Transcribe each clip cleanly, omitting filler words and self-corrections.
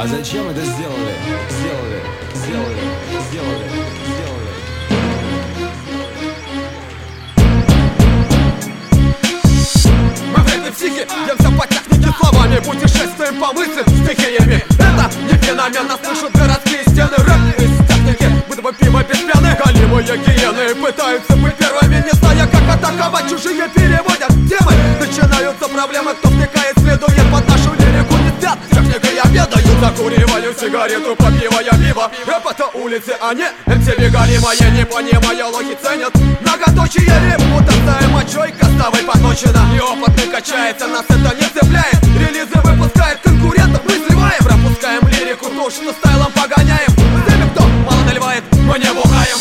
А зачем это сделали? Сделали. Мы в этой психе бьемся по технике словами, путешествуем по мыслям стихиями. Это не феномен, нас слышат городские стены. Рэп из техники, выдавай пиво без пены. Голимые гиены пытаются быть первыми, не зная, как атаковать, чужие переводят темы. Начинаются проблемы, кто втыкает, следует под нашу лирику. Не спят, техникой обедают, закуриваю сигарету, попивая пиво. Рэп это улицы, а не MTV голимая. Не понимая, лохи ценят многоточие рим, будто мочой костовой поточено. Неопытный качается, нас это не цепляет. Релизы выпускает конкурентов, мы сливаем. Пропускаем лирику, то, что стайлом погоняем. С теми, кто мало наливает, мы не бухаем.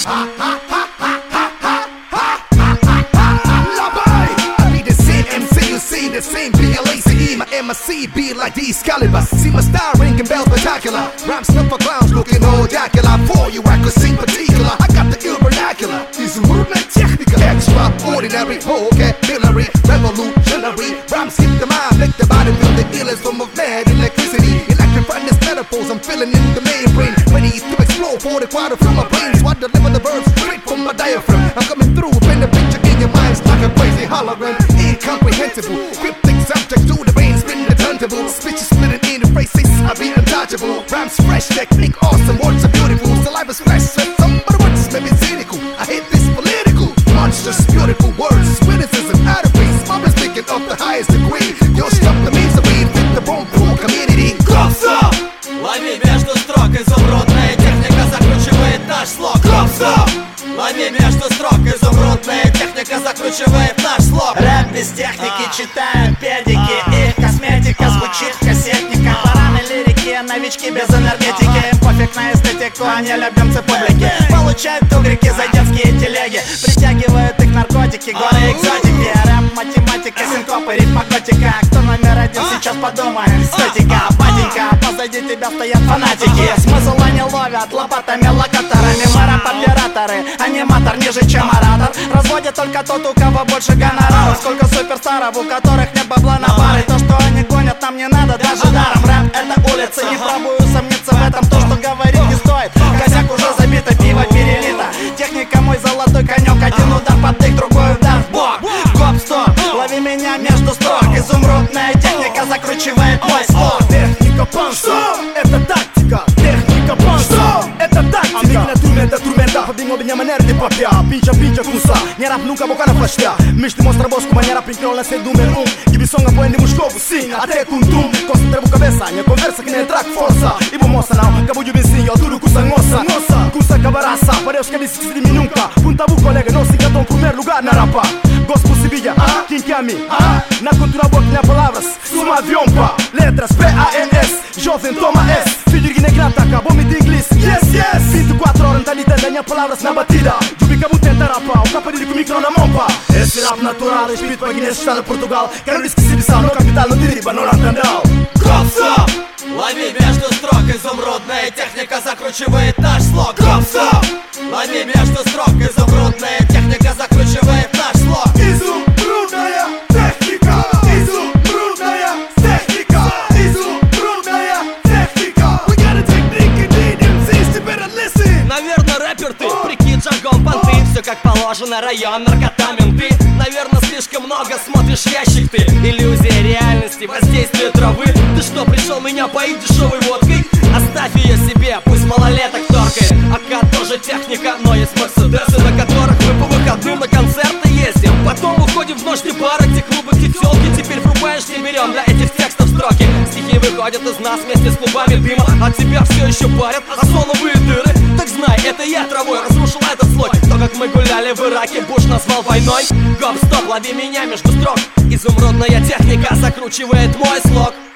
The same BLACE, my MSC be like these calibers. See my style ringing bells spectacular. Rhymes not for clowns looking all Dracula. For you I could sing particular. I got the ill vernacular. Изумрудная техника. Extraordinary, vocabulary, revolutionary. Rhymes hit the mind, make the body feel the illest form of mad electricity. Electrifying these metaphors, I'm feeling in the main brain. Ready to explode for the quarter from my brain. So I deliver the verbs straight from my diaphragm. I'm coming through, paint the picture in your mind like a crazy hologram. Incomprehensible. Cryptic subject to the brain, spin the turntable. Speeches splitting in the phrases, I be untouchable. Rhymes fresh, technique awesome, words are beautiful. Saliva fresh, sweat, some but words may be cynical. I hate this political, monstrous, beautiful words. Witticism, out of place, I'm speaking of the highest degree. You'll stop the misery, fit the wrong poor community. Клопсо! Лови между строк, изумрудная техника закручивает наш слог. Клопсо! Лови между строк, изумрудная техника закручивает наш слог. Рэп без техники, читают педики. Их косметика звучит в кассетниках. Бараны лирики, новички без энергетики. Им пофиг на эстетику, они любимцы публики. Получают тугрики за детские телеги. Притягивают их наркотики, горы экзотики. Рэп, математика, синкопы, ритмокотика. Кто номер один, сейчас подумаем. Статика, батенька, позади тебя стоят фанатики. Смысл они ловят лопатами, локаторами. Мы рэп-операторы, аниматор ниже, чем оратор. Разводят только тот, у кого больше гонораров. Сколько суперстаров, у которых нет бабла на бары. То, что они гонят, нам не надо даже даром. Рэп это улица, не пробую усомниться в этом. То, что говорить не стоит, косяк уже забито, пиво перелито. Техника мой золотой конек, один удар под дых, другой удар в бок. Гоп-стоп, лови меня между строк. Изумрудная техника закручивает мой слог. Техника панчо, это tactica. Техника pâncho, это tactica. Amiga instrumenta, instrumenta, fabinho minha maneira de papiar. Pincha, cusa, minha rap nunca boca na flashtear. Misto mostra voz com maneira pinchou na ser número 1. Gibson apoia de Moscovo, sim, até com tum. Concentra a cabeça, minha conversa que nem track força. E bom moça não, cabo de vizinho, tudo cusa nossa. Cusa cabaraça, parece que disse que se de mim nunca. Punta o colega, não se engatou em primeiro lugar na rapa. Gospel Sevilla, Kinkami, na cultura boa que nem palavras. Suma avião, pá, letras P-A-N-S. Jovem toma S, filho de negrata, acabou me de inglês. Yes, 24 horas tá lidando, minhas palavras na batida. Jubica muito tenta rapar, o capa de micro na mão, pá. Esse rap natural, espírito para Guiné, está em Portugal. Quero esquecer de sal, no capital, no deriva, no Rantandal. Клопсо! Лови между строк, изумрудная техника закручивает наш слог. Клопсо! Лови между строк, изумрудная техника закручивает наш слог. Изумрудная техника, изумрудная техника, изумрудная техника. We got a technique and need MCs to better listen. Наверное, рэпер ты, прикинь, жаргон, понты. Все как положено, район, наркота, менты. Наверное, слишком много смотришь ящик ты. Иллюзия реальности, воздействие травы. Ты что, пришел меня поить дешевой водкой? Оставь ее себе, пусть малолеток торкает. АК тоже техника, но есть мерседесы, на которых мы по выходным на концерты ездим. Потом уходим в ночь не пара, где клубы, где телки. Теперь врубаешь, не берем для этих текстов строки. Стихи выходят из нас вместе с клубами дыма. А тебя все еще парят озоновые дыры. Так знай, это я травой разрушил этот слой. То, как мы гуляли в Ираке, Буш назвал войной. Гоп-стоп, лови меня между строк. Изумрудная техника закручивает мой слог.